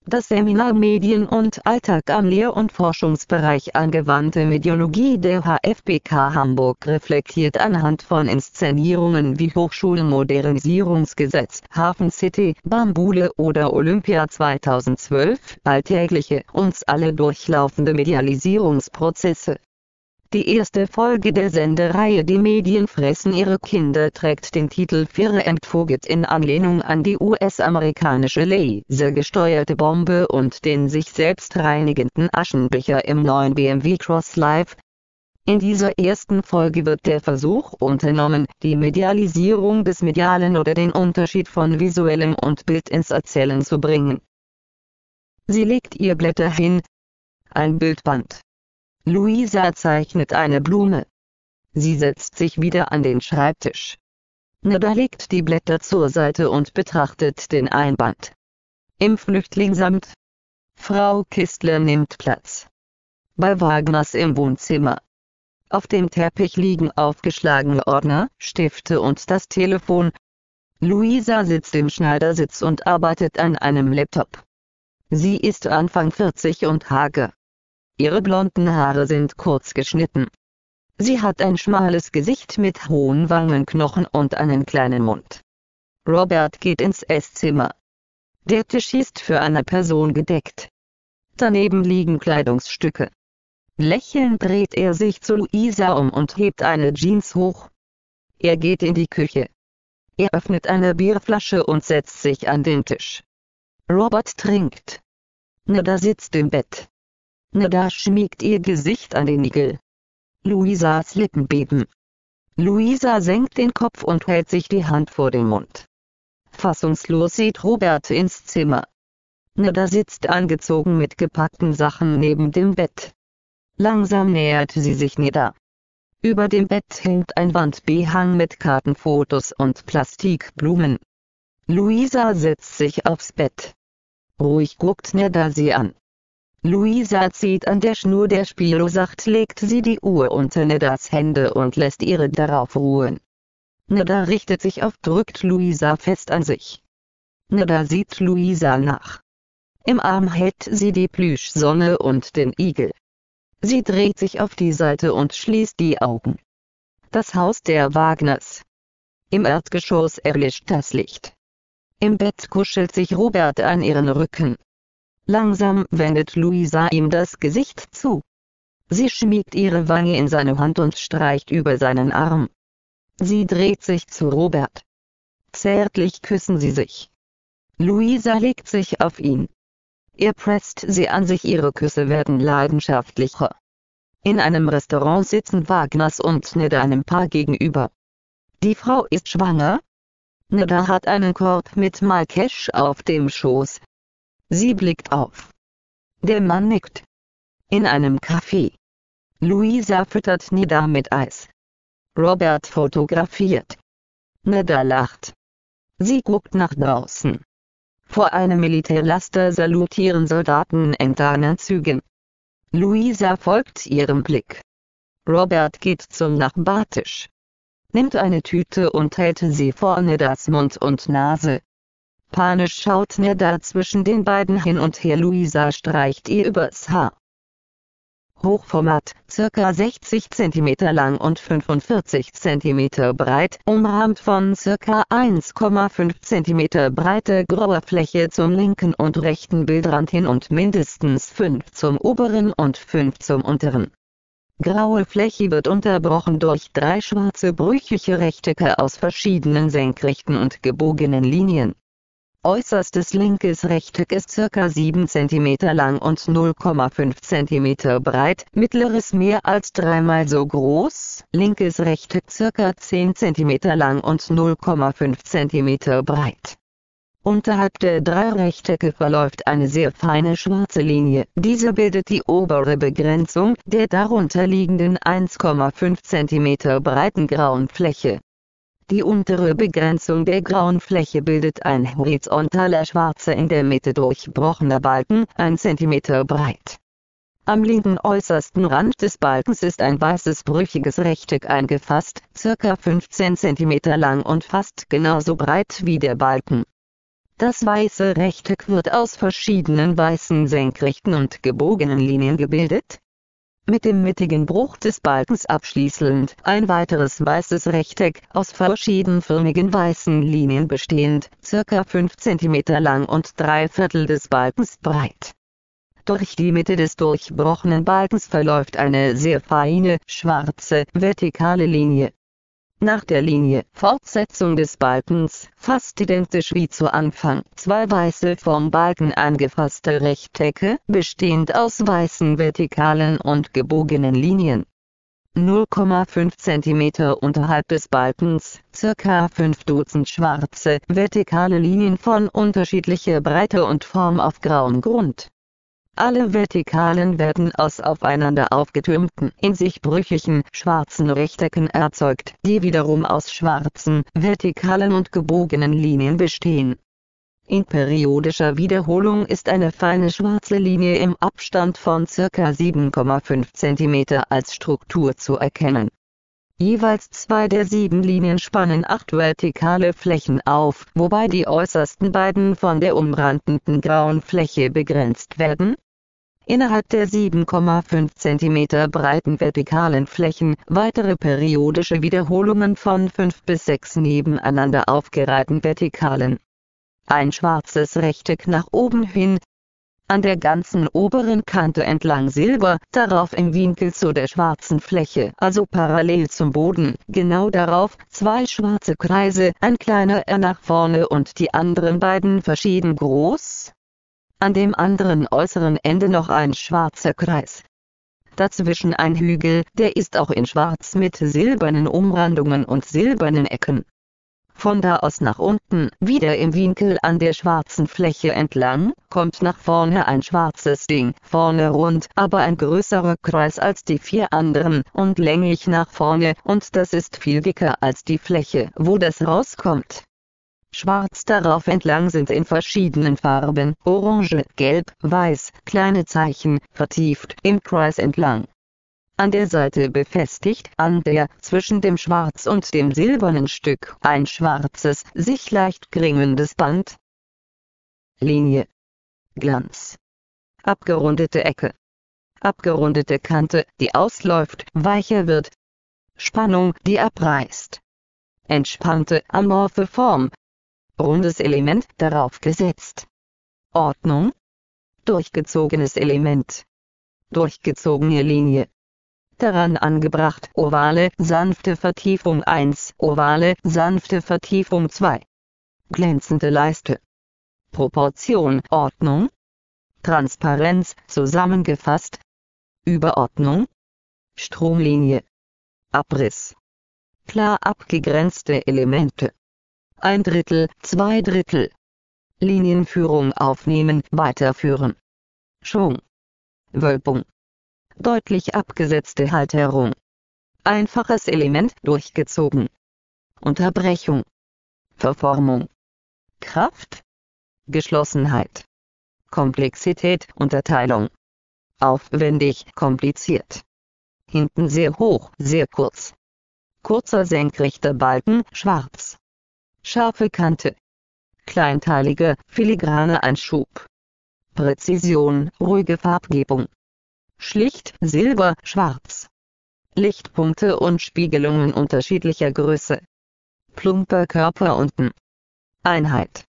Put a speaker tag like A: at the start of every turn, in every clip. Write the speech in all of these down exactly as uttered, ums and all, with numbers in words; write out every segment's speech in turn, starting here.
A: Das Seminar Medien und Alltag am Lehr- und Forschungsbereich Angewandte Mediologie der H F B K Hamburg reflektiert anhand von Inszenierungen wie Hochschulmodernisierungsgesetz, Hafen City, Bambule oder Olympia zweitausendzwölf alltägliche, uns alle durchlaufende Medialisierungsprozesse. Die erste Folge der Sendereihe Die Medien fressen ihre Kinder trägt den Titel Fear and Forget in Anlehnung an die U S-amerikanische lasergesteuerte Bombe und den sich selbst reinigenden Aschenbecher im neuen B M W Cross Live. In dieser ersten Folge wird der Versuch unternommen, die Medialisierung des Medialen oder den Unterschied von visuellem und Bild ins Erzählen zu bringen. Sie legt ihr Blätter hin. Ein Bildband. Luisa zeichnet eine Blume. Sie setzt sich wieder an den Schreibtisch. Neda legt die Blätter zur Seite und betrachtet den Einband. Im Flüchtlingsamt. Frau Kistler nimmt Platz. Bei Wagners im Wohnzimmer. Auf dem Teppich liegen aufgeschlagene Ordner, Stifte und das Telefon. Luisa sitzt im Schneidersitz und arbeitet an einem Laptop. Sie ist Anfang vierzig und hager. Ihre blonden Haare sind kurz geschnitten. Sie hat ein schmales Gesicht mit hohen Wangenknochen und einen kleinen Mund. Robert geht ins Esszimmer. Der Tisch ist für eine Person gedeckt. Daneben liegen Kleidungsstücke. Lächelnd dreht er sich zu Luisa um und hebt eine Jeans hoch. Er geht in die Küche. Er öffnet eine Bierflasche und setzt sich an den Tisch. Robert trinkt. Neda sitzt im Bett. Neda schmiegt ihr Gesicht an den Nägel. Luisas Lippen beben. Luisa senkt den Kopf und hält sich die Hand vor den Mund. Fassungslos sieht Robert ins Zimmer. Neda sitzt angezogen mit gepackten Sachen neben dem Bett. Langsam nähert sie sich Neda. Über dem Bett hängt ein Wandbehang mit Kartenfotos und Plastikblumen. Luisa setzt sich aufs Bett. Ruhig guckt Neda sie an. Luisa zieht an der Schnur der Spiro, sacht legt sie die Uhr unter Nedas Hände und lässt ihre darauf ruhen. Neda richtet sich auf, drückt Luisa fest an sich. Neda sieht Luisa nach. Im Arm hält sie die Plüschsonne und den Igel. Sie dreht sich auf die Seite und schließt die Augen. Das Haus der Wagners. Im Erdgeschoss erlischt das Licht. Im Bett kuschelt sich Robert an ihren Rücken. Langsam wendet Luisa ihm das Gesicht zu. Sie schmiegt ihre Wange in seine Hand und streicht über seinen Arm. Sie dreht sich zu Robert. Zärtlich küssen sie sich. Luisa legt sich auf ihn. Er presst sie an sich, ihre Küsse werden leidenschaftlicher. In einem Restaurant sitzen Wagners und Neda einem Paar gegenüber. Die Frau ist schwanger. Neda hat einen Korb mit Malkesch auf dem Schoß. Sie blickt auf. Der Mann nickt. In einem Café. Luisa füttert Neda mit Eis. Robert fotografiert. Neda lacht. Sie guckt nach draußen. Vor einem Militärlaster salutieren Soldaten in Tarnanzügen. Luisa folgt ihrem Blick. Robert geht zum Nachbartisch. Nimmt eine Tüte und hält sie vor Nedas Mund und Nase. Panisch schaut Neda zwischen den beiden hin und her. Luisa streicht ihr übers Haar. Hochformat, circa sechzig Zentimeter lang und fünfundvierzig Zentimeter breit, umrahmt von circa eins Komma fünf Zentimeter breite grauer Fläche zum linken und rechten Bildrand hin und mindestens fünf zum oberen und fünf zum unteren. Graue Fläche wird unterbrochen durch drei schwarze brüchige Rechtecke aus verschiedenen senkrechten und gebogenen Linien. Äußerstes linkes Rechteck ist circa sieben Zentimeter lang und null Komma fünf Zentimeter breit, mittleres mehr als dreimal so groß, linkes Rechteck circa zehn Zentimeter lang und null Komma fünf Zentimeter breit. Unterhalb der drei Rechtecke verläuft eine sehr feine schwarze Linie. Diese bildet die obere Begrenzung der darunter liegenden eins Komma fünf Zentimeter breiten grauen Fläche. Die untere Begrenzung der grauen Fläche bildet ein horizontaler schwarzer in der Mitte durchbrochener Balken, ein Zentimeter breit. Am linken äußersten Rand des Balkens ist ein weißes brüchiges Rechteck eingefasst, circa fünfzehn Zentimeter lang und fast genauso breit wie der Balken. Das weiße Rechteck wird aus verschiedenen weißen senkrechten und gebogenen Linien gebildet. Mit dem mittigen Bruch des Balkens abschließend ein weiteres weißes Rechteck aus verschiedenförmigen weißen Linien bestehend, circa fünf Zentimeter lang und drei Viertel des Balkens breit. Durch die Mitte des durchbrochenen Balkens verläuft eine sehr feine, schwarze, vertikale Linie. Nach der Linie Fortsetzung des Balkens, fast identisch wie zu Anfang, zwei weiße vom Balken angefasste Rechtecke, bestehend aus weißen vertikalen und gebogenen Linien. null Komma fünf Zentimeter unterhalb des Balkens, circa fünf Dutzend schwarze, vertikale Linien von unterschiedlicher Breite und Form auf grauem Grund. Alle Vertikalen werden aus aufeinander aufgetürmten, in sich brüchigen, schwarzen Rechtecken erzeugt, die wiederum aus schwarzen, vertikalen und gebogenen Linien bestehen. In periodischer Wiederholung ist eine feine schwarze Linie im Abstand von ca. sieben Komma fünf Zentimeter als Struktur zu erkennen. Jeweils zwei der sieben Linien spannen acht vertikale Flächen auf, wobei die äußersten beiden von der umrandenden grauen Fläche begrenzt werden. Innerhalb der sieben Komma fünf Zentimeter breiten vertikalen Flächen weitere periodische Wiederholungen von fünf bis sechs nebeneinander aufgereihten Vertikalen. Ein schwarzes Rechteck nach oben hin. An der ganzen oberen Kante entlang Silber, darauf im Winkel zu der schwarzen Fläche, also parallel zum Boden, genau darauf zwei schwarze Kreise, ein kleiner R nach vorne und die anderen beiden verschieden groß. An dem anderen äußeren Ende noch ein schwarzer Kreis. Dazwischen ein Hügel, der ist auch in Schwarz mit silbernen Umrandungen und silbernen Ecken. Von da aus nach unten, wieder im Winkel an der schwarzen Fläche entlang, kommt nach vorne ein schwarzes Ding, vorne rund, aber ein größerer Kreis als die vier anderen und länglich nach vorne, und das ist viel dicker als die Fläche, wo das rauskommt. Schwarz darauf entlang sind in verschiedenen Farben, orange, gelb, weiß, kleine Zeichen, vertieft, im Kreis entlang. An der Seite befestigt, an der, zwischen dem Schwarz und dem silbernen Stück, ein schwarzes, sich leicht kringelndes Band. Linie. Glanz. Abgerundete Ecke. Abgerundete Kante, die ausläuft, weicher wird. Spannung, die abreißt. Entspannte, amorphe Form. Rundes Element, darauf gesetzt. Ordnung. Durchgezogenes Element. Durchgezogene Linie. Daran angebracht, ovale, sanfte Vertiefung eins, ovale, sanfte Vertiefung zwei. Glänzende Leiste. Proportion, Ordnung. Transparenz, zusammengefasst. Überordnung. Stromlinie. Abriss. Klar abgegrenzte Elemente. Ein Drittel, zwei Drittel. Linienführung aufnehmen, weiterführen. Schwung. Wölbung. Deutlich abgesetzte Halterung. Einfaches Element, durchgezogen. Unterbrechung. Verformung. Kraft. Geschlossenheit. Komplexität, Unterteilung. Aufwendig, kompliziert. Hinten sehr hoch, sehr kurz. Kurzer senkrechter Balken, schwarz. Scharfe Kante. Kleinteiliger, filigraner Einschub. Präzision, ruhige Farbgebung. Schlicht, silber, schwarz. Lichtpunkte und Spiegelungen unterschiedlicher Größe. Plumper Körper unten. Einheit.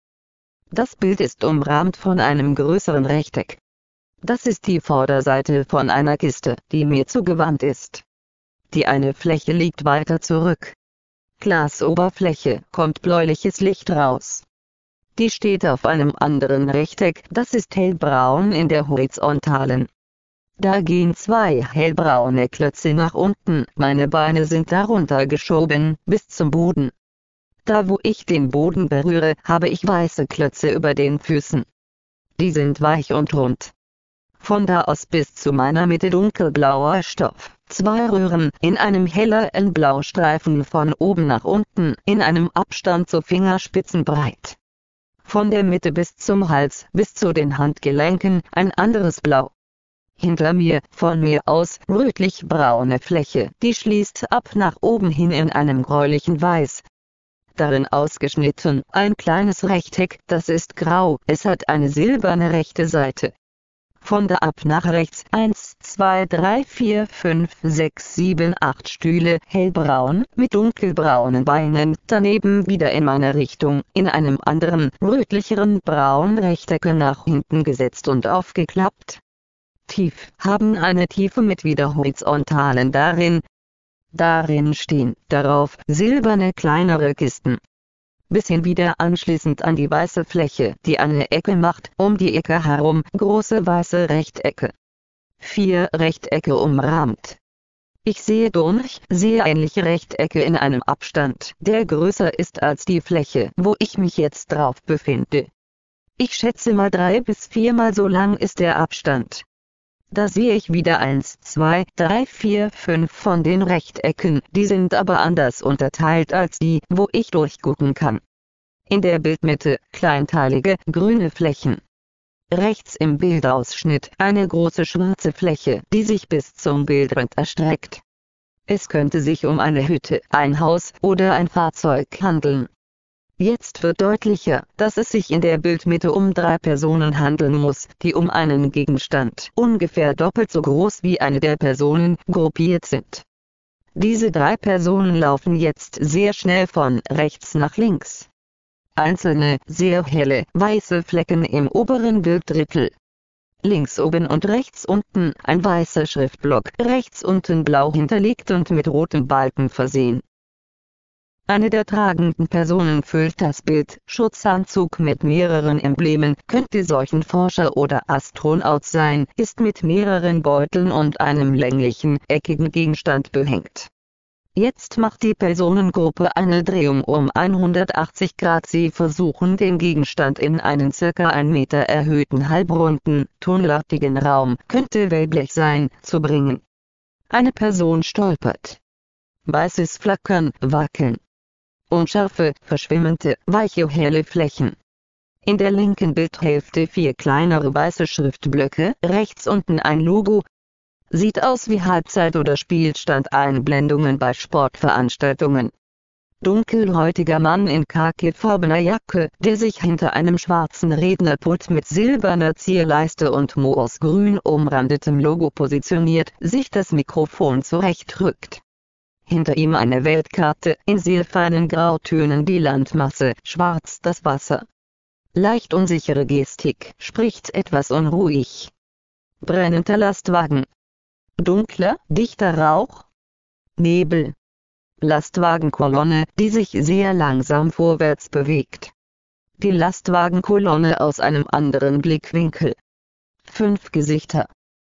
A: Das Bild ist umrahmt von einem größeren Rechteck. Das ist die Vorderseite von einer Kiste, die mir zugewandt ist. Die eine Fläche liegt weiter zurück. Glasoberfläche, kommt bläuliches Licht raus. Die steht auf einem anderen Rechteck, das ist hellbraun in der horizontalen. Da gehen zwei hellbraune Klötze nach unten, meine Beine sind darunter geschoben, bis zum Boden. Da wo ich den Boden berühre, habe ich weiße Klötze über den Füßen. Die sind weich und rund. Von da aus bis zu meiner Mitte dunkelblauer Stoff, zwei Röhren, in einem helleren Blaustreifen von oben nach unten, in einem Abstand zu Fingerspitzen breit. Von der Mitte bis zum Hals, bis zu den Handgelenken, ein anderes Blau. Hinter mir, von mir aus, rötlich-braune Fläche, die schließt ab nach oben hin in einem gräulichen Weiß. darin ausgeschnitten ein kleines Rechteck, das ist grau, es hat eine silberne rechte Seite. Von da ab nach rechts eins, zwei, drei, vier, fünf, sechs, sieben, acht Stühle, hellbraun, mit dunkelbraunen Beinen, daneben wieder in meine Richtung, in einem anderen, rötlicheren Braun Rechtecke nach hinten gesetzt und aufgeklappt. Tief, haben eine Tiefe mit wieder horizontalen darin. Darin stehen, darauf, silberne kleinere Kisten. Bis hin wieder anschließend an die weiße Fläche, die eine Ecke macht, um die Ecke herum, große weiße Rechtecke. Vier Rechtecke umrahmt. Ich sehe durch, sehr ähnliche Rechtecke in einem Abstand, der größer ist als die Fläche, wo ich mich jetzt drauf befinde. Ich schätze mal drei bis viermal so lang ist der Abstand. Da sehe ich wieder eins, zwei, drei, vier, fünf von den Rechtecken, die sind aber anders unterteilt als die, wo ich durchgucken kann. In der Bildmitte, kleinteilige, grüne Flächen. Rechts im Bildausschnitt eine große schwarze Fläche, die sich bis zum Bildrand erstreckt. Es könnte sich um eine Hütte, ein Haus oder ein Fahrzeug handeln. Jetzt wird deutlicher, dass es sich in der Bildmitte um drei Personen handeln muss, die um einen Gegenstand, ungefähr doppelt so groß wie eine der Personen, gruppiert sind. Diese drei Personen laufen jetzt sehr schnell von rechts nach links. Einzelne, sehr helle, weiße Flecken im oberen Bilddrittel. Links oben und rechts unten ein weißer Schriftblock, rechts unten blau hinterlegt und mit roten Balken versehen. Eine der tragenden Personen füllt das Bild, Schutzanzug mit mehreren Emblemen, könnte Seuchenforscher oder Astronaut sein, ist mit mehreren Beuteln und einem länglichen, eckigen Gegenstand behängt. Jetzt macht die Personengruppe eine Drehung um hundertachtzig Grad. Sie versuchen den Gegenstand in einen circa ein Meter erhöhten halbrunden, tunnelartigen Raum, könnte Wellblech sein, zu bringen. Eine Person stolpert. Weißes Flackern, Wackeln. Unscharfe, verschwimmende, weiche helle Flächen. In der linken Bildhälfte vier kleinere weiße Schriftblöcke, rechts unten ein Logo. Sieht aus wie Halbzeit- oder Spielstand-Einblendungen bei Sportveranstaltungen. Dunkelhäutiger Mann in khakifarbener Jacke, der sich hinter einem schwarzen Rednerpult mit silberner Zierleiste und moosgrün umrandetem Logo positioniert, sich das Mikrofon zurechtrückt. Hinter ihm eine Weltkarte, in sehr feinen Grautönen die Landmasse, schwarz das Wasser. Leicht unsichere Gestik, spricht etwas unruhig. Brennender Lastwagen. Dunkler, dichter Rauch. Nebel. Lastwagenkolonne, die sich sehr langsam vorwärts bewegt. Die Lastwagenkolonne aus einem anderen Blickwinkel. Fünf Gesichter.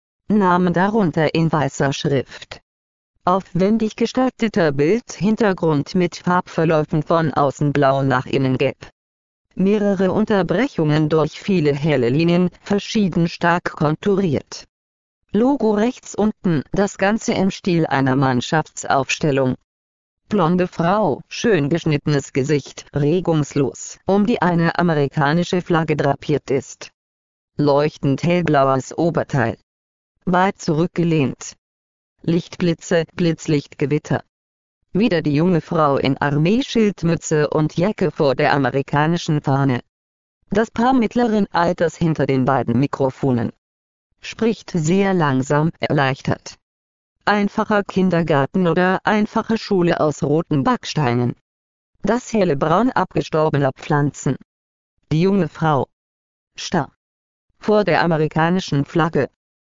A: Namen darunter in weißer Schrift. Aufwendig gestalteter Bildhintergrund mit Farbverläufen von außen blau nach innen gelb. Mehrere Unterbrechungen durch viele helle Linien, verschieden stark konturiert. Logo rechts unten, das Ganze im Stil einer Mannschaftsaufstellung. Blonde Frau, schön geschnittenes Gesicht, regungslos, um die eine amerikanische Flagge drapiert ist. Leuchtend hellblaues Oberteil. Weit zurückgelehnt. Lichtblitze, Blitzlichtgewitter. Wieder die junge Frau in Armeeschildmütze und Jacke vor der amerikanischen Fahne. Das Paar mittleren Alters hinter den beiden Mikrofonen. Spricht sehr langsam, erleichtert. Einfacher Kindergarten oder einfache Schule aus roten Backsteinen. Das helle Braun abgestorbener Pflanzen. Die junge Frau. Starr. Vor der amerikanischen Flagge.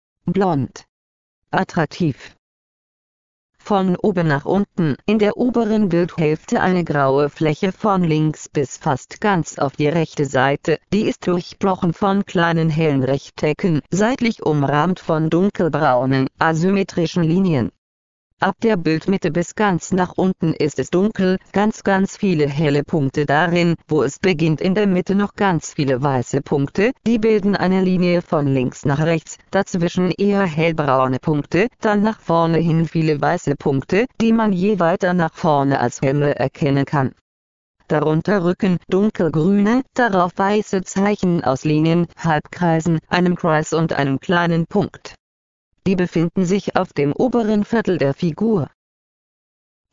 A: Blond. Attraktiv. Von oben nach unten, in der oberen Bildhälfte eine graue Fläche von links bis fast ganz auf die rechte Seite, die ist durchbrochen von kleinen hellen Rechtecken, seitlich umrahmt von dunkelbraunen, asymmetrischen Linien. Ab der Bildmitte bis ganz nach unten ist es dunkel, ganz ganz viele helle Punkte darin, wo es beginnt in der Mitte noch ganz viele weiße Punkte, die bilden eine Linie von links nach rechts, dazwischen eher hellbraune Punkte, dann nach vorne hin viele weiße Punkte, die man je weiter nach vorne als Helme erkennen kann. Darunter Rücken, dunkelgrüne, darauf weiße Zeichen aus Linien, Halbkreisen, einem Kreis und einem kleinen Punkt. Die befinden sich auf dem oberen Viertel der Figur.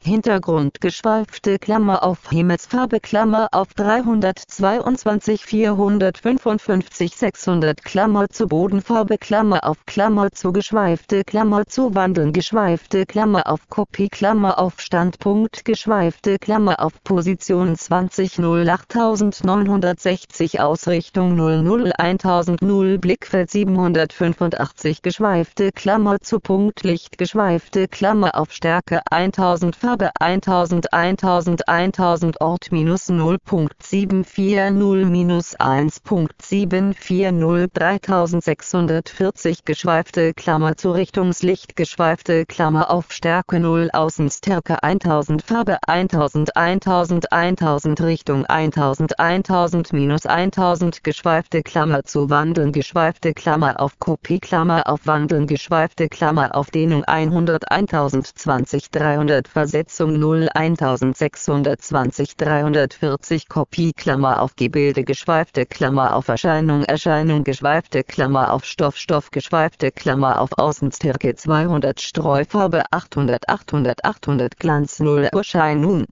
A: Hintergrund geschweifte Klammer auf Himmelsfarbe Klammer auf dreihundertzweiundzwanzig vierhundertfünfundfünfzig sechshundert Klammer zu Bodenfarbe Klammer auf Klammer zu geschweifte Klammer zu wandeln geschweifte Klammer auf Kopie Klammer auf Standpunkt geschweifte Klammer auf Position zwanzig null achttausendneunhundertsechzig Ausrichtung null null eintausend null Blickfeld siebenhundertfünfundachtzig geschweifte Klammer zu Punkt Licht geschweifte Klammer auf Stärke eintausend Farbe eintausend eintausend eintausend Ort minus null Komma sieben vier null minus eins Komma sieben vier null dreitausendsechshundertvierzig geschweifte Klammer zu Richtungslicht geschweifte Klammer auf Stärke null Außenstärke eintausend Farbe eintausend eintausend eintausend Richtung eintausend eintausend minus eintausend geschweifte Klammer zu wandeln geschweifte Klammer auf Kopie Klammer auf wandeln geschweifte Klammer auf Dehnung hundert eintausendzwanzig dreihundert Versetzung null eintausendsechshundertzwanzig dreihundertvierzig Kopie Klammer auf Gebilde geschweifte Klammer auf Erscheinung Erscheinung geschweifte Klammer auf Stoff Stoff geschweifte Klammer auf Außenstärke zweihundert Streufarbe achthundert achthundert achthundert Glanz null Erscheinung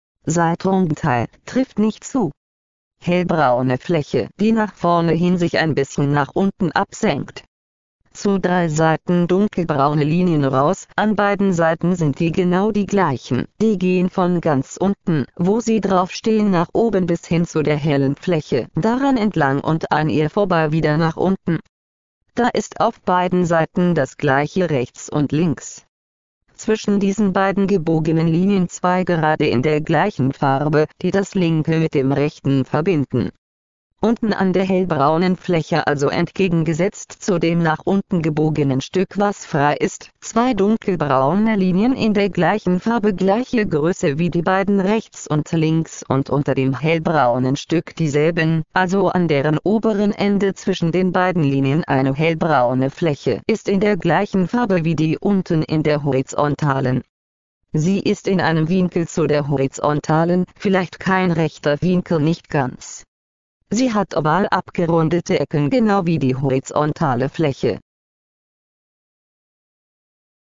A: Seitenteil trifft nicht zu. Hellbraune Fläche, die nach vorne hin sich ein bisschen nach unten absenkt. Zu drei Seiten dunkelbraune Linien raus, an beiden Seiten sind die genau die gleichen, die gehen von ganz unten, wo sie draufstehen nach oben bis hin zu der hellen Fläche, daran entlang und an ihr vorbei wieder nach unten. Da ist auf beiden Seiten das gleiche rechts und links. Zwischen diesen beiden gebogenen Linien zwei gerade in der gleichen Farbe, die das linke mit dem rechten verbinden. Unten an der hellbraunen Fläche, also entgegengesetzt zu dem nach unten gebogenen Stück, was frei ist, zwei dunkelbraune Linien in der gleichen Farbe, gleiche Größe wie die beiden rechts und links, und unter dem hellbraunen Stück dieselben, also an deren oberen Ende zwischen den beiden Linien eine hellbraune Fläche, ist in der gleichen Farbe wie die unten in der horizontalen. Sie ist in einem Winkel zu der horizontalen, vielleicht kein rechter Winkel, nicht ganz. Sie hat oval abgerundete Ecken, genau wie die horizontale Fläche.